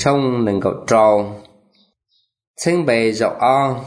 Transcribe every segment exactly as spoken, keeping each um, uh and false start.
trông nâng cậu trâu Sinh bề dạo o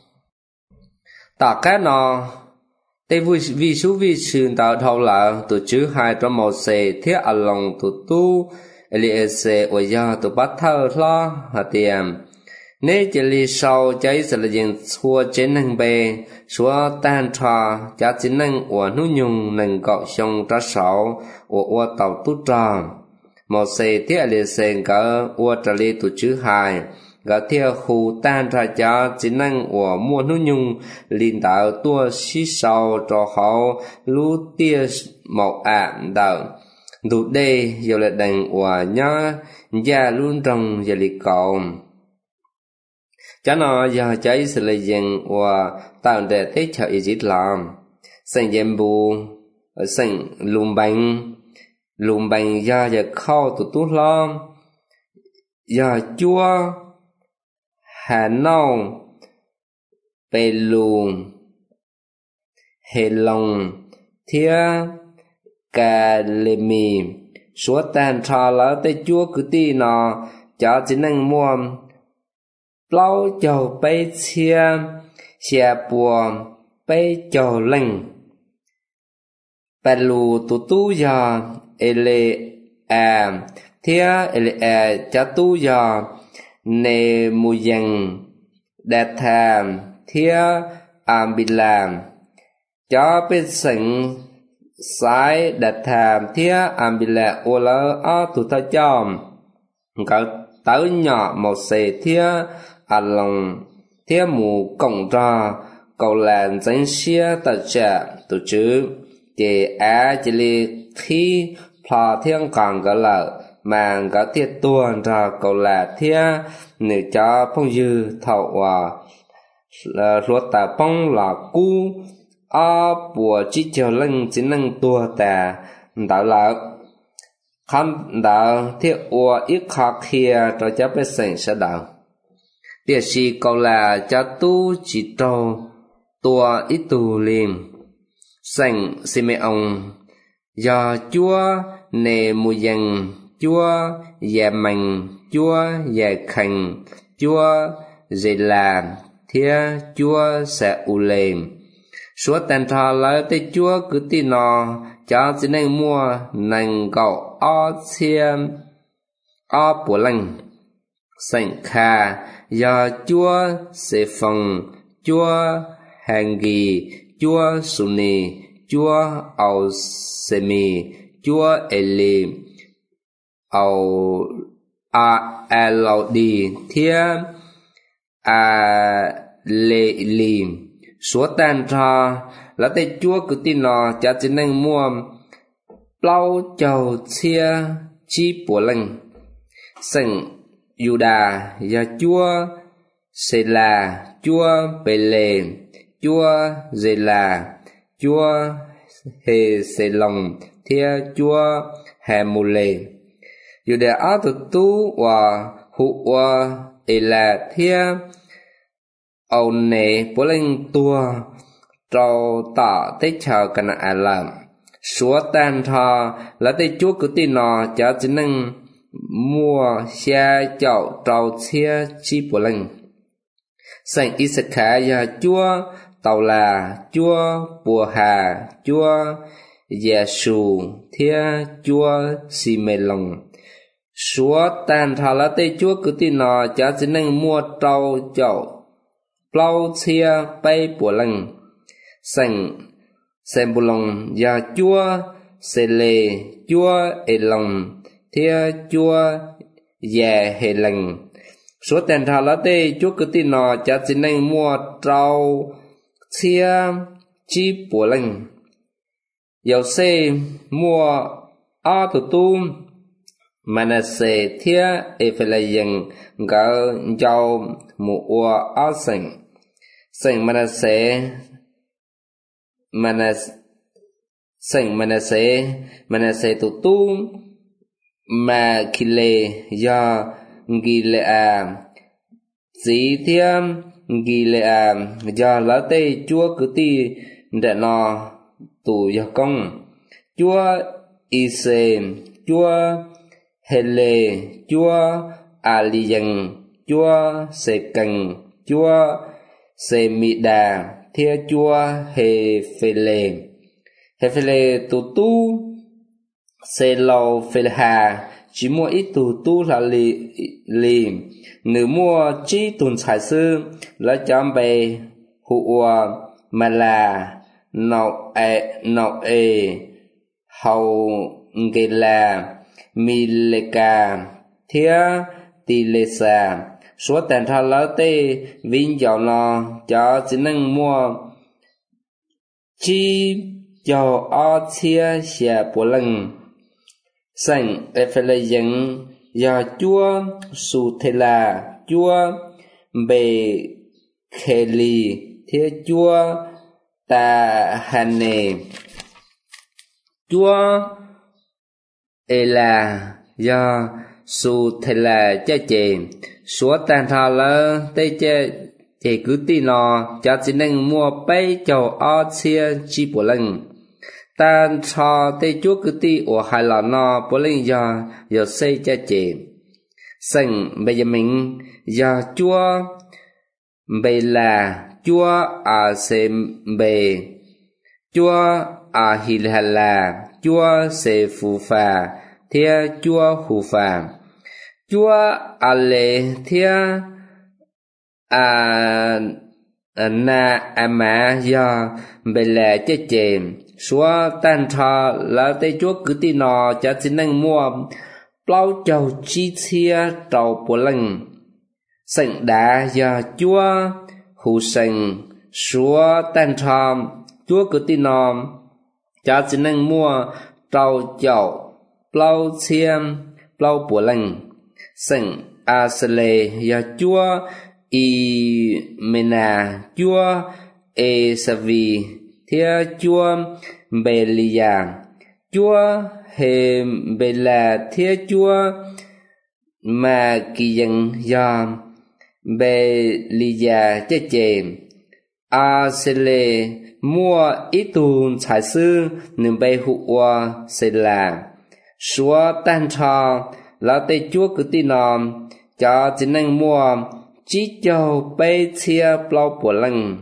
Tả cá nò Tê vui vi sú vi sương tạo thâu lạ Tụ chứ hai trong một xề thiết ở lòng tụ tu Eli ê xê ở do tụ bắt thơ lo Hà tiềm Nếu chỉ lý sau cháy sẽ là dân xua chế nâng bề Xua tan trò Chá chỉ nâng của nụ nhung nâng cậu xong ra sổ Của ua tàu tú trò Một xề thiết ở lì xề gỡ ua trả lý tụ chứ hai Gỡ theo khu tan ra cho chỉ năng của mua nụ nhung Linh tạo tua xí sâu cho họ lũ tia màu ảm đạo Đủ đây dù là đằng của nhá Gia luôn trong giờ lì cậu Chá nó giờ cháy sự lây dân của tạo để tế trợ ý dít làm Sành dèm bù Sành lùm bánh Lùm bánh giờ giờ khâu tụ tú lo Giờ chua Hà nâu Bê lù Hê lòng Thía Cà lê mì Súa tàn trò lỡ tê chúa cứ tì nò Chó chỉ năng mua Lâu chầu bê chia Xìa bùa Bê chầu lệnh Bê lù tù tú giờ Ê lê à Thía ê lê à Chá tú giờ Nê mù dần Đà thà Thía ảm bị làm Chó bê sẵn Sái đà thà Thía ảm bị lạc ô lỡ ó tù thơ chòm Cậu tớ nhỏ một xề thía à lòng Thía mù cổng trò Cậu làm danh xía tờ trả tù chứ Thì á chỉ lì khi Phò thiên còn gỡ lợ Mà gỡ thiết tuần ra cậu là thía Nếu cho phong dư thậu Luật tà phong là cú Ó bùa chí chiều lưng chỉ nâng tua tà Đạo là Khám đạo thiết ua ít khó khía Cho cháu bế sành sẽ đạo Địa sĩ cậu là cho tu chỉ trâu Tua ít tù liềm Sành xì mê ông Do chúa nề mù dần Chúa dạ mạnh Chúa dạ khành Chúa dễ làm Thía chúa sẽ ủ lềm Súa tàn thọ lấy tới chúa cứ tì nò Cho chỉ nên mua nành gạo ó xiêm Ó bùa lành Sành khà Do chúa sẽ phòng Chúa hàng ghi Chúa sù nì Chúa ảo xe mì Chúa ê lì Ảo A A lò đi Thía A lê lì Súa tàn trò Là tay chúa cứ tin nò Chá chỉ nên mua Plau chầu chia Chi bùa lành Sành Yu đà Và chúa Sẽ là Chúa bê lê Chúa dê là Chúa hê sẽ lòng Thía chúa hà mù lê Dù để áo thực tú Và hụ và ê là thía Âu nê bố lên tua Trâu tỏ tế chờ cả nạ làm Súa tan thò Là tế chúa cứ tì nò Chá chỉ nâng Mua xe chậu trâu chia chi bố lên Sành ý sạc khá Và chúa Tàu là chúa bùa hà Chúa Già sù Thía chúa xì mê lòng Súa tàn thọ là tê chúa cứ tì nò Chá chỉ nâng mua trâu chậu Plau chia bay bùa lăng Sành Xem bù lòng Và chúa Sẽ lê Chúa ê lòng Thía chúa Già hề lăng Súa tàn thọ là tê chúa cứ tì nò Chá chỉ nâng mua trâu Chia Chi bùa lăng Dầu xe Mua Ó tù tu Mà nà xe thía Ê phải là dần Gỡ dầu Mù ua ó sành Sành mà nà xe Mà nà Sành mà nà xe Mà nà xe tù tu Mà khi lê Do Ghi lê à Dĩ thía Ghi lê à Do lá tê chúa cứ tì Đã nò Tù do công Chúa Y xê Chúa Hê lê Chúa a li dân chúa sẽ cần chúa sẽ mị đà thia chúa hề phê lê hề phê lê tu tu sẽ lâu phê hà chỉ mua ít tu tu là lì lì nếu mua chỉ tuần彩sư là chọn bề hùa mà là nọ ẹ nọ ê hầu nghề là mi lê ca thía tì lê xà số tiền thà lỡ tê vinh dạo nó cho chỉ năng mua chi cho ở chia sẻ bộ lần sẵn để phải lấy dân do chúa su thế là chúa bề khê lì thế chúa ta hành nề chúa ê là do su thế là cha chê số tàn thà lỡ tê chê chê cứ tì nó cho chỉ năng mua bấy cho ở chia chi bộ lần tan cho tê chúa cứ tì ở hai lò nó bộ lần do do xây cha chê sẵn bây giờ mình do chúa bây là chúa à sẽ bề chúa à hi là chúa sẽ phù phà thia chúa hù phà chúa à lệ thia à na à mà do bây là chết chê số tan thọ là tê chúa cứ tì nó cho chính năng mua bao châu chi chia trầu bộ lần sẵn đã do chúa hù sẵn số tan thọ chúa cứ tì nó cho chính năng mua trầu châu bao chia bao bộ lần sẵn à sê lê do chúa y mena chúa e sa vi thia chúa bê lì già chúa hề bê là thia chúa mà kỳ dân do bê lì già chết chê a sê lê mua ít tùn彩sư nên bê hụ sẽ là số tan cho là tê chúa cứ tì nó cho chính năng mua chỉ cho bê chia bao bộ lần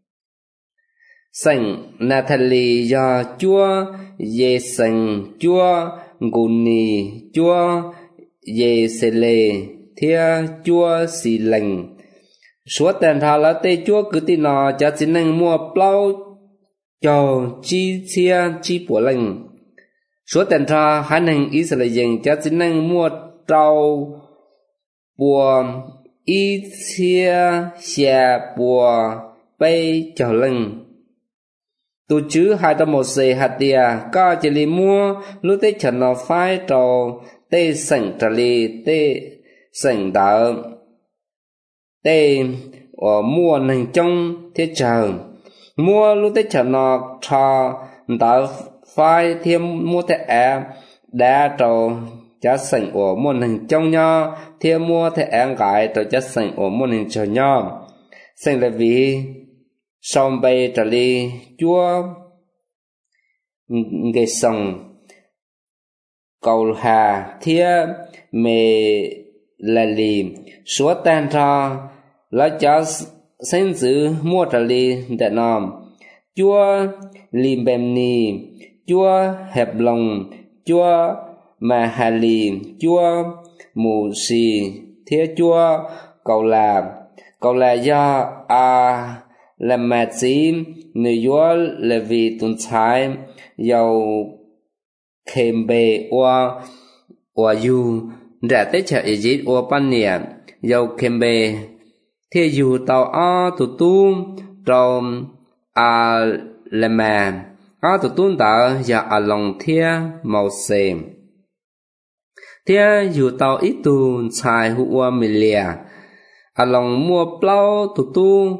sẵn Natalie do chúa dê sẵn chúa Guni chúa dê sê lê thia chúa xì lệnh số tiền thà là tê chúa cứ tì nó cho chính năng mua bao cho chi chia chi bộ lần số tiền thà hai năng ý sẽ là dành cho chính năng mua trâu bùa ý chia xà bùa bay cho lần tu chứ hai ta một xe hạt địa có chỉ li mua lúc tết chẳng nó phai trâu tê sẵn trả li tê sẵn đỡ tê ở mua nâng trong thế chờ mua lúc tết chẳng nó cho đỡ phai thêm mua thế ẻ đã trâu chả sẵn ở mua nâng trong nhau thêm mua thế ẻ gái trâu chả sẵn ở mua nâng chờ nhau sẵn là vì xong bay trả li chúa nghe xong cầu hà thia mê là lì số tan cho là cho sinh giữ mua trả li để nòm chúa lim bèm nì chúa hẹp lòng chúa mà hà lì chúa mù xì thia chúa cầu là cầu là do à là mẹ chỉ người chúa là vì tuần thái giàu khem bề oa oa yu đã tới chợ Egypt oa pan niệm giàu khem bề thế dù tàu a tụ tu trong a là mẹ a tụ tu tàu giờ a lòng thia màu xềm thia dù tàu ít tu xài hụa milia a lòng mua plau tụ tu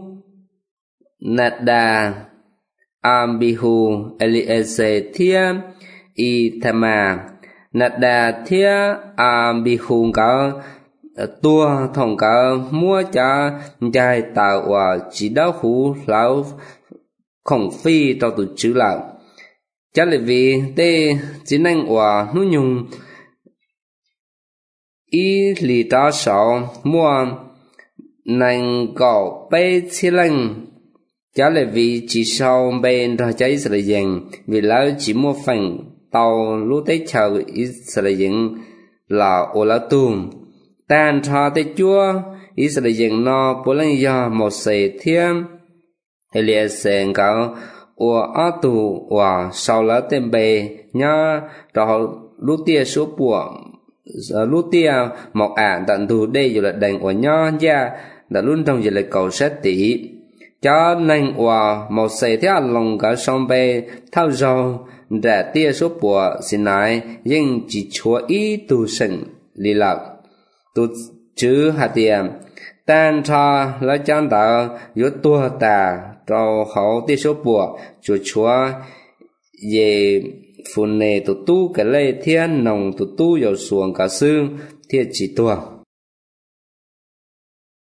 Nada Ambihu Eliezer thia Ithama Nada thia Ambihu cả tua thòng cả mua cha dài tạo và chỉ đạo hữu lão khổng phi trong tổ chữ là chắc là vì tê chỉ năng và nuôi nhung ý lì đó sổ mua nàng cổ bê chi lăng chả là vì chỉ sau bên đó cho Israel vì lão chỉ mua phần tàu lúc tới chào Israel là ô lá tùm tan cho tới chúa Israel nó bố lần do một sợi thiên hay lìa sen cáo ô á tù và sau lá tên bề nhá rồi lúc tia số bùa lúc tia một ả tận tù đây dù là đành của nhá ra đã luôn trong giờ là cầu sát tỷ cho nên và một sợi theo lòng cả sông bề thao dầu đã tia số bùa xin nói nhưng chỉ chúa ý tu sinh lý lạc tu chữ hạt tiền tan cho lá chân đạo yếu tua tà cho hậu tia số bùa chúa chúa về phun nề tu tu cái lệ thiên nồng tu tu dầu xuồng cả xương thiên chỉ tua